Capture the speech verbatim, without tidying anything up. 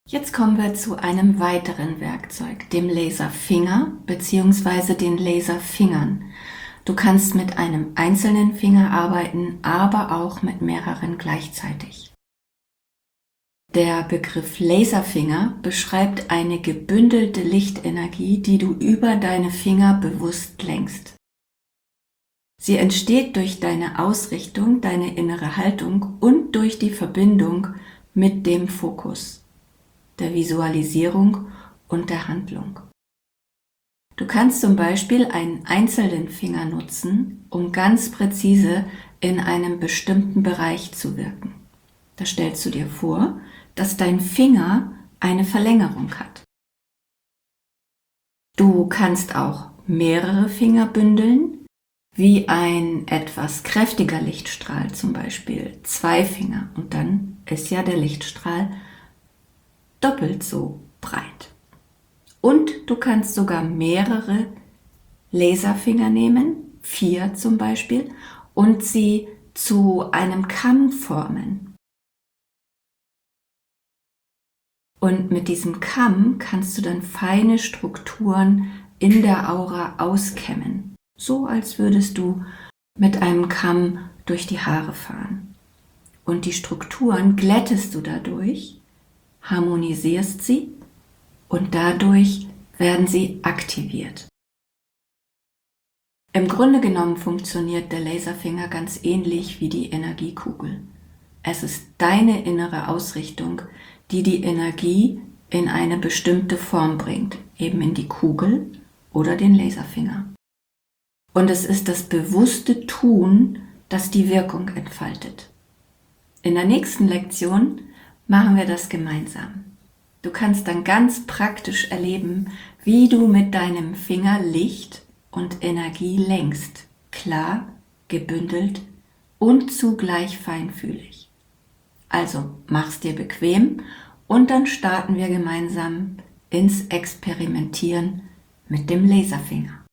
Jetzt kommen wir zu einem weiteren Werkzeug, dem Laserfinger bzw. den Laserfingern. Du kannst mit einem einzelnen Finger arbeiten, aber auch mit mehreren gleichzeitig. Der Begriff Laserfinger beschreibt eine gebündelte Lichtenergie, die du über deine Finger bewusst lenkst. Sie entsteht durch deine Ausrichtung, deine innere Haltung und durch die Verbindung mit dem Fokus, der Visualisierung und der Handlung. Du kannst zum Beispiel einen einzelnen Finger nutzen, um ganz präzise in einem bestimmten Bereich zu wirken. Da stellst du dir vor, dass dein Finger eine Verlängerung hat. Du kannst auch mehrere Finger bündeln, wie ein etwas kräftiger Lichtstrahl, zum Beispiel zwei Finger, und dann ist ja der Lichtstrahl doppelt so breit. Und du kannst sogar mehrere Laserfinger nehmen, vier zum Beispiel, und sie zu einem Kamm formen. Und mit diesem Kamm kannst du dann feine Strukturen in der Aura auskämmen, so als würdest du mit einem Kamm durch die Haare fahren. Und die Strukturen glättest du dadurch, harmonisierst sie und dadurch werden sie aktiviert. Im Grunde genommen funktioniert der Laserfinger ganz ähnlich wie die Energiekugel. Es ist deine innere Ausrichtung, die die Energie in eine bestimmte Form bringt, eben in die Kugel oder den Laserfinger. Und es ist das bewusste Tun, das die Wirkung entfaltet. In der nächsten Lektion machen wir das gemeinsam. Du kannst dann ganz praktisch erleben, wie du mit deinem Finger Licht und Energie lenkst, klar, gebündelt und zugleich feinfühlig. Also mach's dir bequem und dann starten wir gemeinsam ins Experimentieren mit dem Laserfinger.